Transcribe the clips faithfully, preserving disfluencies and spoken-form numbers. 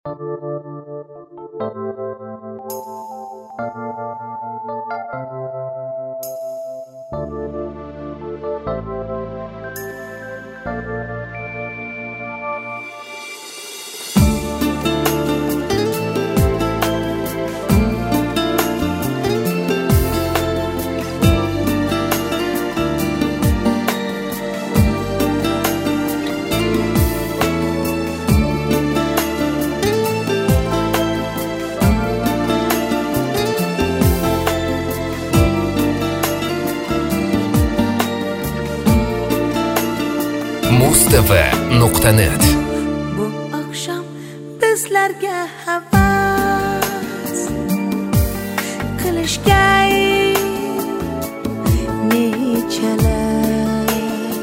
muz t v nuqta net. Bu akşam bizlarga havas qilishga nechalar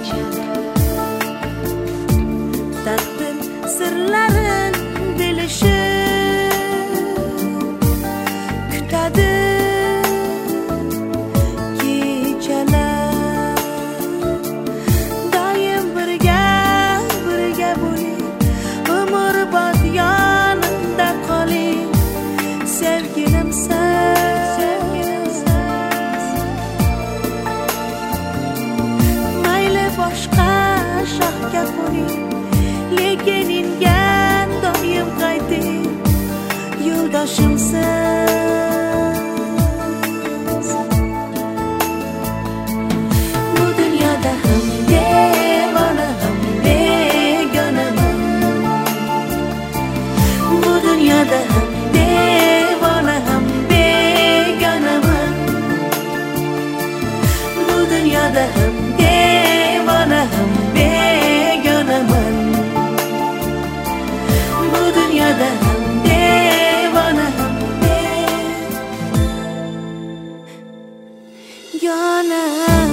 taqdir sirlarin bilishib kutadi kechalar. Doim birga birga bo'ling, umrbod yonimda qoling, sevgilimsiz. Mayli boshqa shohga qo'ning, lekin ingan doim qayting, yo'ldoshimsiz. Bu dunyoda ham devona ham begonaman. Bu dunyoda ham devona ham begonaman. Bu dunyoda ham devona ham begonaman. Bu dunyoda ham devona ham begonaman.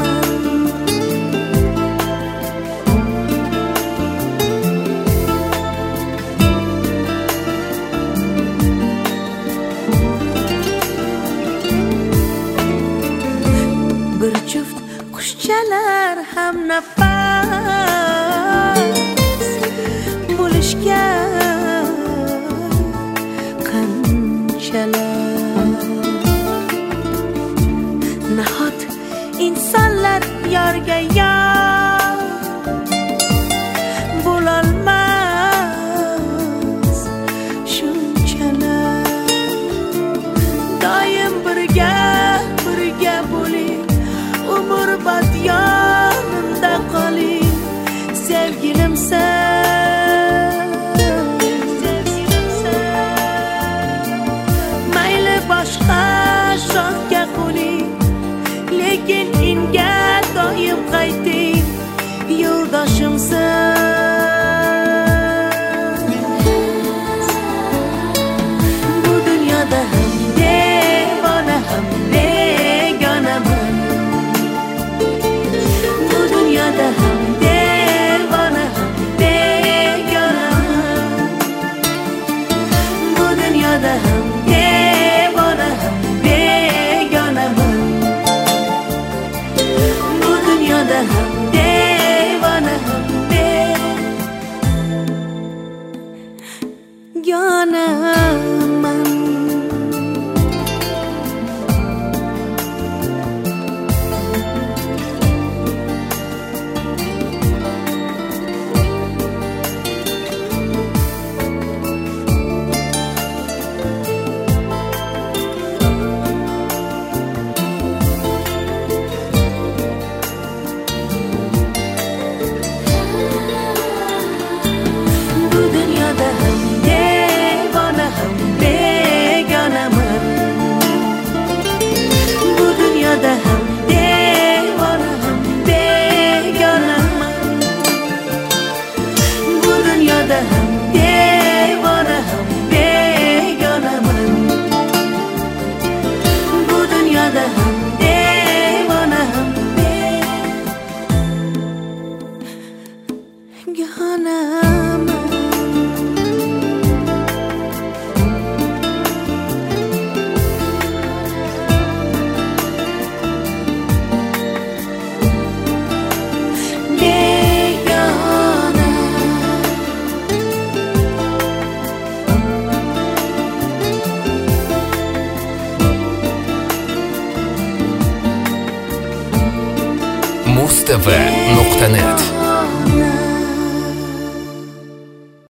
Bir juft qushchalar ham nafas bo'lishga qanchalar. Nahot insonlar yorga yor bo'lolmas shunchalar. Doim birga birga bo'ling, umrbod yonimda qoling, sevgilimsiz. Mayli boshqa shohga qo'ning, lekin inga doim qayting, yo'ldoshimsiz. Bu dunyoda ham devona ham begonaman. Bu dunyoda ham devona ham begonaman. Bu dunyoda ham devona ham begonaman. Bu dunyoda ham devona ham begonaman. Bu dunyoda ham devona ham muz t v nuqta net